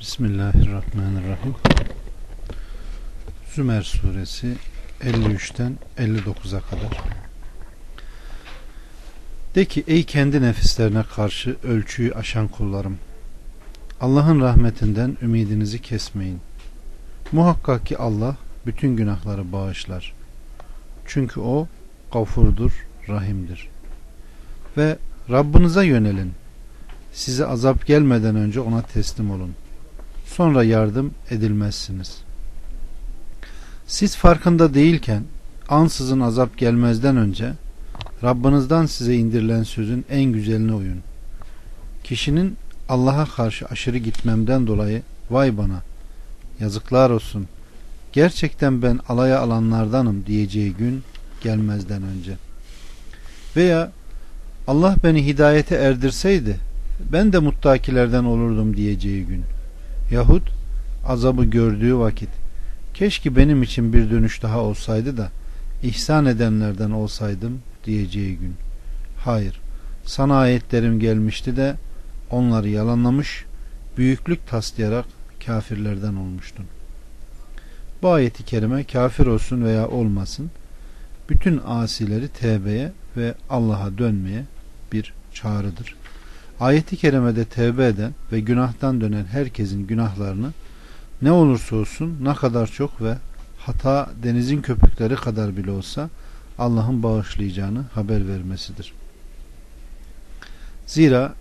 Bismillahirrahmanirrahim. Zümer suresi 53'ten 59'a kadar. De ki ey kendi nefislerine karşı ölçüyü aşan kullarım, Allah'ın rahmetinden ümidinizi kesmeyin. Muhakkak ki Allah bütün günahları bağışlar. Çünkü o gafurdur, rahimdir. Ve Rabbinize yönelin. Size azap gelmeden önce ona teslim olun. Sonra yardım edilmezsiniz. Siz farkında değilken ansızın azap gelmezden önce Rabbinizden size indirilen sözün en güzeline uyun. Kişinin Allah'a karşı aşırı gitmemden dolayı vay bana, yazıklar olsun, gerçekten ben alaya alanlardanım diyeceği gün gelmezden önce. Veya Allah beni hidayete erdirseydi ben de muttakilerden olurdum diyeceği gün. Yahut azabı gördüğü vakit keşke benim için bir dönüş daha olsaydı da ihsan edenlerden olsaydım diyeceği gün. Hayır, sana ayetlerim gelmişti de onları yalanlamış, büyüklük taslayarak kafirlerden olmuştun. Bu ayeti kerime kafir olsun veya olmasın bütün asileri tevbeye ve Allah'a dönmeye bir çağrıdır. Ayeti kerimede tevbe eden ve günahtan dönen herkesin günahlarını ne olursa olsun ne kadar çok ve hata denizin köpükleri kadar bile olsa Allah'ın bağışlayacağını haber vermesidir. Zira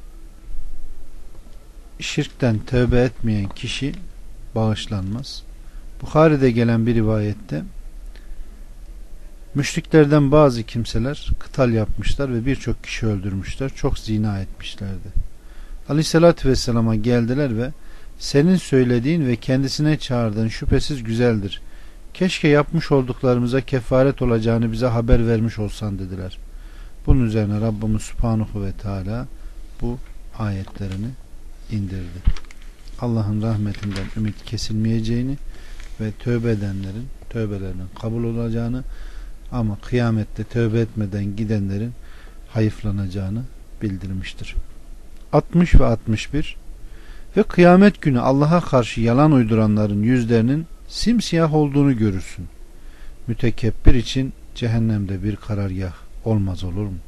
şirkten tövbe etmeyen kişi bağışlanmaz. Bukhari'de gelen bir rivayette müşriklerden bazı kimseler kıtal yapmışlar ve birçok kişi öldürmüşler. Çok zina etmişlerdi. Aleyhissalatü vesselama geldiler ve senin söylediğin ve kendisine çağırdığın şüphesiz güzeldir. Keşke yapmış olduklarımıza kefaret olacağını bize haber vermiş olsan dediler. Bunun üzerine Rabbimiz Subhanahu ve Teala bu ayetlerini indirdi. Allah'ın rahmetinden ümit kesilmeyeceğini ve tövbe edenlerin tövbelerinin kabul olacağını ama kıyamette tövbe etmeden gidenlerin hayıflanacağını bildirmiştir. 60 ve 61 ve kıyamet günü Allah'a karşı yalan uyduranların yüzlerinin simsiyah olduğunu görürsün. Mütekebbir için cehennemde bir karargah olmaz olur mu?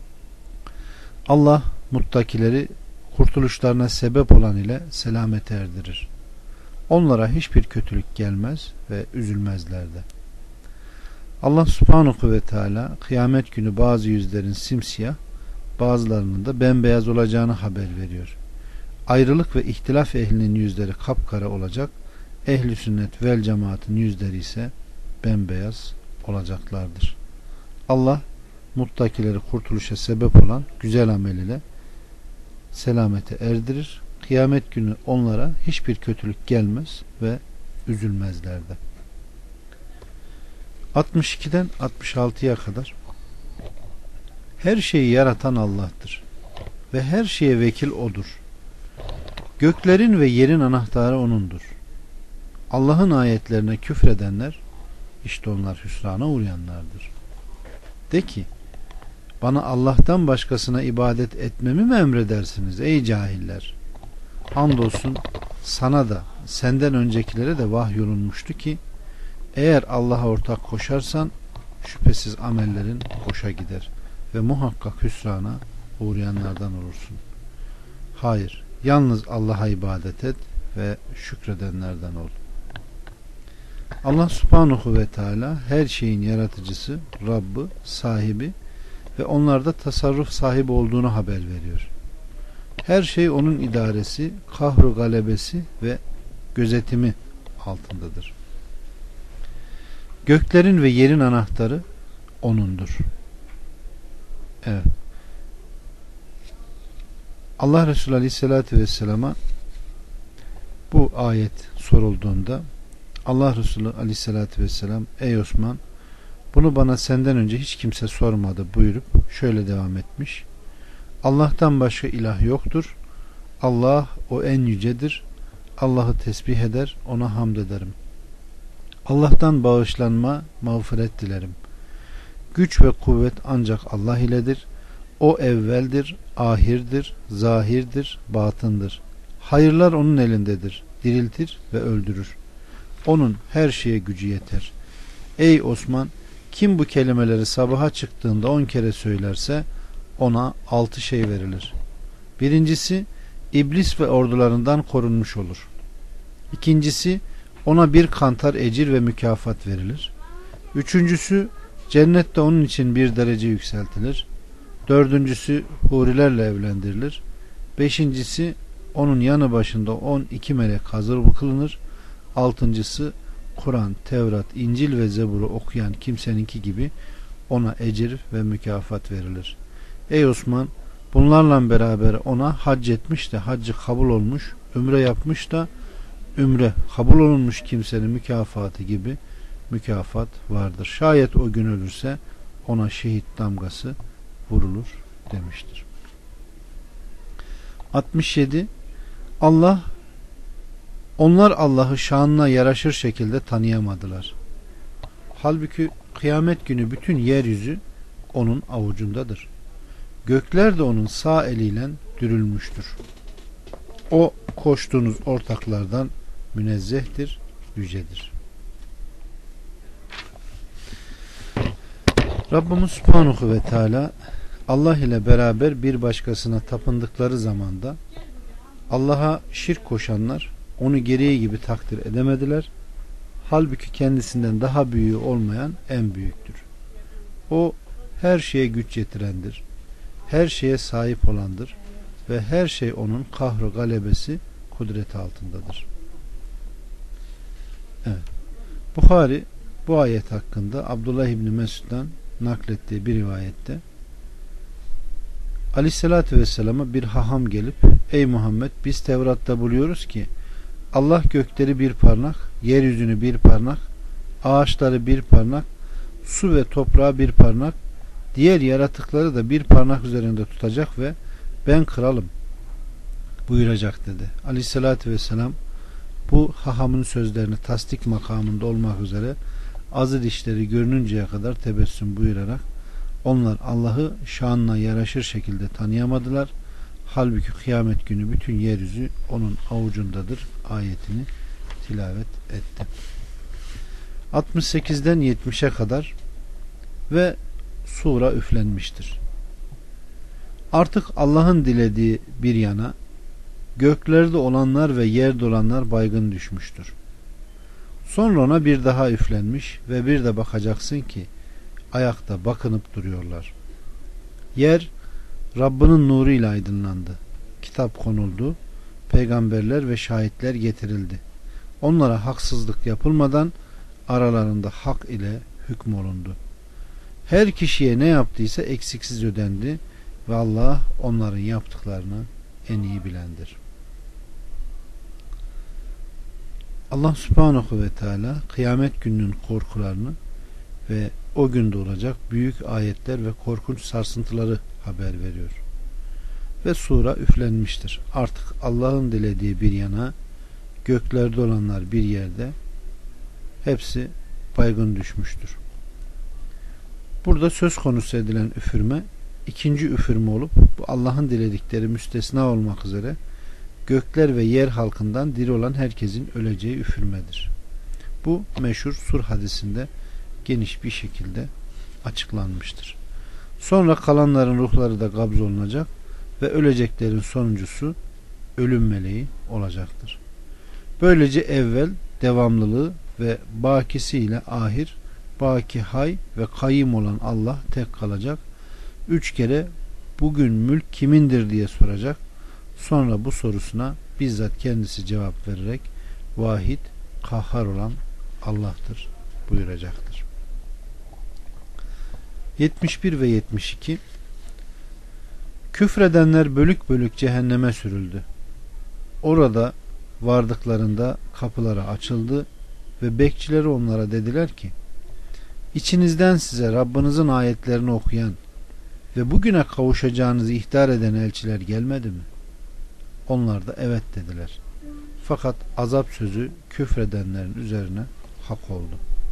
Allah muttakileri kurtuluşlarına sebep olan ile selamete erdirir. Onlara hiçbir kötülük gelmez ve üzülmezler de. Allah Subhanahu ve Teala kıyamet günü bazı yüzlerin simsiyah, bazılarının da bembeyaz olacağını haber veriyor. Ayrılık ve ihtilaf ehlinin yüzleri kapkara olacak, ehli sünnet vel cemaatin yüzleri ise bembeyaz olacaklardır. Allah muttakileri kurtuluşa sebep olan güzel amel ile selamete erdirir. Kıyamet günü onlara hiçbir kötülük gelmez ve üzülmezler de. 62'den 66'ya kadar her şeyi yaratan Allah'tır ve her şeye vekil O'dur. Göklerin ve yerin anahtarı O'nundur. Allah'ın ayetlerine küfredenler işte onlar hüsrana uğrayanlardır. De ki bana Allah'tan başkasına ibadet etmemi mi emredersiniz ey cahiller? Andolsun sana da senden öncekilere de vahyolunmuştu ki eğer Allah'a ortak koşarsan şüphesiz amellerin boşa gider ve muhakkak hüsrana uğrayanlardan olursun. Hayır, yalnız Allah'a ibadet et ve şükredenlerden ol. Allah Subhanahu ve Teala her şeyin yaratıcısı, Rabbi, sahibi ve onlarda tasarruf sahibi olduğunu haber veriyor. Her şey onun idaresi, kahru galebesi ve gözetimi altındadır. Göklerin ve yerin anahtarı O'nundur. Evet. Allah Resulü Aleyhisselatü Vesselam'a bu ayet sorulduğunda Allah Resulü Aleyhisselatü Vesselam ey Osman bunu bana senden önce hiç kimse sormadı buyurup şöyle devam etmiş. Allah'tan başka ilah yoktur. Allah o en yücedir. Allah'ı tesbih eder, ona hamd ederim. Allah'tan bağışlanma, mağfiret dilerim. Güç ve kuvvet ancak Allah iledir. O evveldir, ahirdir, zahirdir, batındır. Hayırlar onun elindedir. diriltir ve öldürür. Onun her şeye gücü yeter. Ey Osman, kim bu kelimeleri sabaha çıktığında 10 kere söylerse ona 6 şey verilir. Birincisi, iblis ve ordularından korunmuş olur. İkincisi, ona bir kantar ecir ve mükafat verilir. Üçüncüsü, cennette onun için bir derece yükseltilir. Dördüncüsü, hurilerle evlendirilir. Beşincisi, onun yanı başında 12 melek hazır kılınır. Altıncısı, Kur'an, Tevrat, İncil ve Zebur'u okuyan kimseninki gibi ona ecir ve mükafat verilir. Ey Osman, bunlarla beraber ona hac etmiş de haccı kabul olmuş, ümre yapmış da ümre kabul olunmuş kimsenin mükafatı gibi mükafat vardır. Şayet o gün ölürse ona şehit damgası vurulur demiştir. 67. Onlar Allah'ı şanına yaraşır şekilde tanıyamadılar. Halbuki kıyamet günü bütün yeryüzü onun avucundadır. Gökler de onun sağ eliyle dürülmüştür. O koştuğunuz ortaklardan münezzehtir, yücedir. Rabbimiz Subhanahu ve Teala Allah ile beraber bir başkasına tapındıkları zamanda Allah'a şirk koşanlar onu gereği gibi takdir edemediler. Halbuki kendisinden daha büyüğü olmayan en büyüktür. O her şeye güç yetirendir. Her şeye sahip olandır ve her şey onun kahru galebesi kudreti altındadır. Evet. Buhari bu ayet hakkında Abdullah İbni Mesud'dan naklettiği bir rivayette Aleyhisselatü Vesselam'a bir haham gelip ey Muhammed, biz Tevrat'ta buluyoruz ki Allah gökleri bir parmak, yeryüzünü bir parmak, ağaçları bir parmak, su ve toprağı bir parmak, diğer yaratıkları da bir parmak üzerinde tutacak ve ben kralım buyuracak dedi. Aleyhissalatü vesselam bu hahamın sözlerini tasdik makamında olmak üzere azı dişleri görününceye kadar tebessüm buyurarak onlar Allah'ı şanına yaraşır şekilde tanıyamadılar. Halbuki kıyamet günü bütün yeryüzü onun avucundadır ayetini tilavet etti. 68'den 70'e kadar ve sura üflenmiştir. Artık Allah'ın dilediği bir yana göklerde olanlar ve yerde olanlar baygın düşmüştür. Sonra ona bir daha üflenmiş ve bir de bakacaksın ki ayakta bakınıp duruyorlar. Yer Rabbinin nuruyla aydınlandı. Kitap konuldu. Peygamberler ve şahitler getirildi. Onlara haksızlık yapılmadan aralarında hak ile hükmolundu. Her kişiye ne yaptıysa eksiksiz ödendi ve Allah onların yaptıklarını en iyi bilendir. Allah Subhanahu ve Teala kıyamet gününün korkularını ve o günde olacak büyük ayetler ve korkunç sarsıntıları haber veriyor. Ve sura üflenmiştir. Artık Allah'ın dilediği bir yana, göklerde olanlar bir yerde, hepsi baygın düşmüştür. Burada söz konusu edilen üfürme ikinci üfürme olup bu Allah'ın diledikleri müstesna olmak üzere gökler ve yer halkından diri olan herkesin öleceği üfürmedir. Bu meşhur Sur hadisinde geniş bir şekilde açıklanmıştır. Sonra kalanların ruhları da gabz olunacak ve öleceklerin sonuncusu ölüm meleği olacaktır. Böylece evvel devamlılığı ve bakisiyle ahir, baki hay ve kayyim olan Allah tek kalacak. 3 kere bugün mülk kimindir diye soracak. Sonra bu sorusuna bizzat kendisi cevap vererek vahid, kahhar olan Allah'tır buyuracaktır. 71 ve 72 Küfredenler bölük bölük cehenneme sürüldü. Orada vardıklarında kapıları açıldı ve bekçileri onlara dediler ki İçinizden size Rabbinizin ayetlerini okuyan ve bugüne kavuşacağınızı ihtar eden elçiler gelmedi mi? Onlar da evet dediler. Fakat azap sözü küfredenlerin üzerine hak oldu.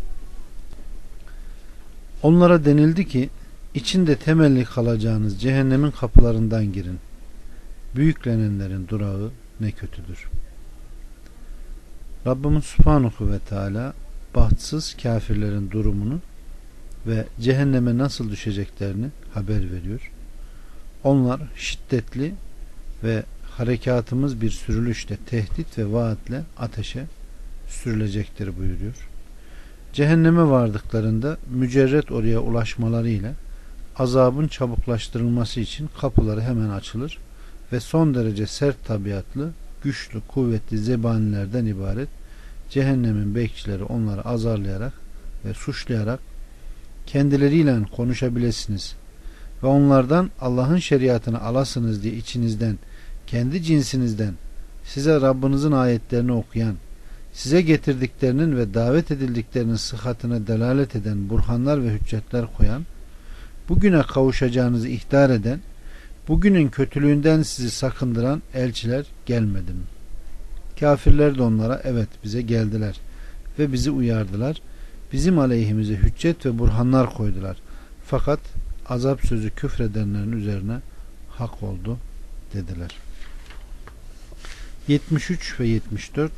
Onlara denildi ki içinde temelli kalacağınız cehennemin kapılarından girin. Büyüklenenlerin durağı ne kötüdür. Rabbimiz Subhanahu ve Teala bahtsız kafirlerin durumunu ve cehenneme nasıl düşeceklerini haber veriyor. Onlar şiddetli ve harekatımız bir sürülüşle, tehdit ve vaatle ateşe sürülecektir buyuruyor. Cehenneme vardıklarında mücerret oraya ulaşmalarıyla azabın çabuklaştırılması için kapıları hemen açılır ve son derece sert tabiatlı, güçlü, kuvvetli zebanilerden ibaret cehennemin bekçileri onları azarlayarak ve suçlayarak kendileriyle konuşabilirsiniz ve onlardan Allah'ın şeriatını alasınız diye içinizden, kendi cinsinizden size Rabbinizin ayetlerini okuyan, size getirdiklerinin ve davet edildiklerinin sıhhatine delalet eden burhanlar ve hüccetler koyan, bugüne kavuşacağınızı ihtar eden, bugünün kötülüğünden sizi sakındıran elçiler gelmedi mi? Kafirler de onlara evet bize geldiler ve bizi uyardılar. Bizim aleyhimize hüccet ve burhanlar koydular. Fakat azap sözü küfredenlerin üzerine hak oldu dediler. 73 ve 74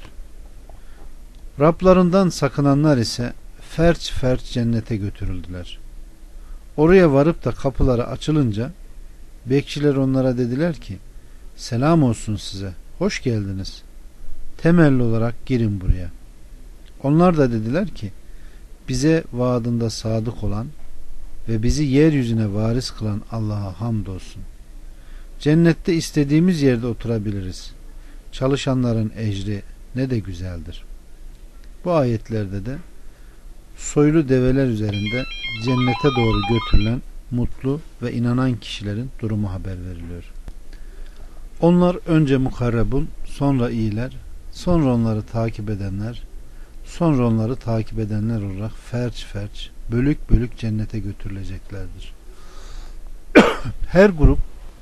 Rablarından sakınanlar ise ferç ferç cennete götürüldüler. Oraya varıp da kapıları açılınca bekçiler onlara dediler ki selam olsun size, hoş geldiniz. Temelli olarak girin buraya. Onlar da dediler ki bize vaadinde sadık olan ve bizi yeryüzüne varis kılan Allah'a hamdolsun. Cennette istediğimiz yerde oturabiliriz. Çalışanların ecri ne de güzeldir. Bu ayetlerde de soylu develer üzerinde cennete doğru götürülen mutlu ve inanan kişilerin durumu haber veriliyor. Onlar önce mukarrebun, sonra iyiler, sonra onları takip edenler, sonra onları takip edenler olarak ferç ferç, bölük bölük cennete götürüleceklerdir. Her grup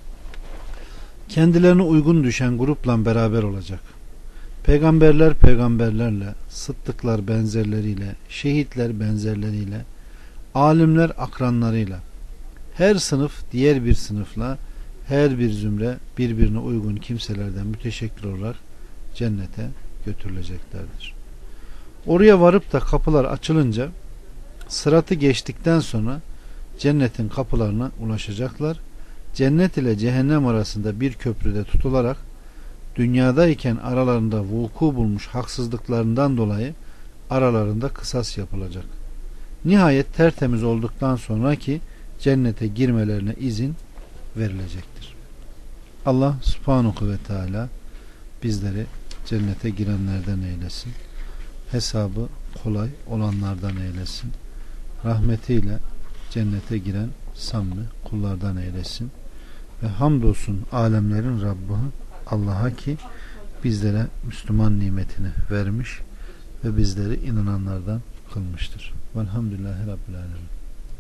kendilerine uygun düşen grupla beraber olacak. Peygamberler peygamberlerle, sıddıklar benzerleriyle, şehitler benzerleriyle, alimler akranlarıyla, her sınıf diğer bir sınıfla, her bir zümre birbirine uygun kimselerden müteşekkir olarak cennete götürüleceklerdir. Oraya varıp da kapılar açılınca sıratı geçtikten sonra cennetin kapılarına ulaşacaklar. Cennet ile cehennem arasında bir köprüde tutularak dünyadayken aralarında vuku bulmuş haksızlıklarından dolayı aralarında kısas yapılacak. Nihayet tertemiz olduktan sonra ki cennete girmelerine izin verilecektir. Allah Subhanahu ve Teala bizleri cennete girenlerden eylesin. Hesabı kolay olanlardan eylesin. Rahmetiyle cennete giren samimi kullardan eylesin. Ve hamdolsun alemlerin Rabbi Allah'a ki bizlere Müslüman nimetini vermiş ve bizleri inananlardan kılmıştır. Velhamdülillahi Rabbil Alemin.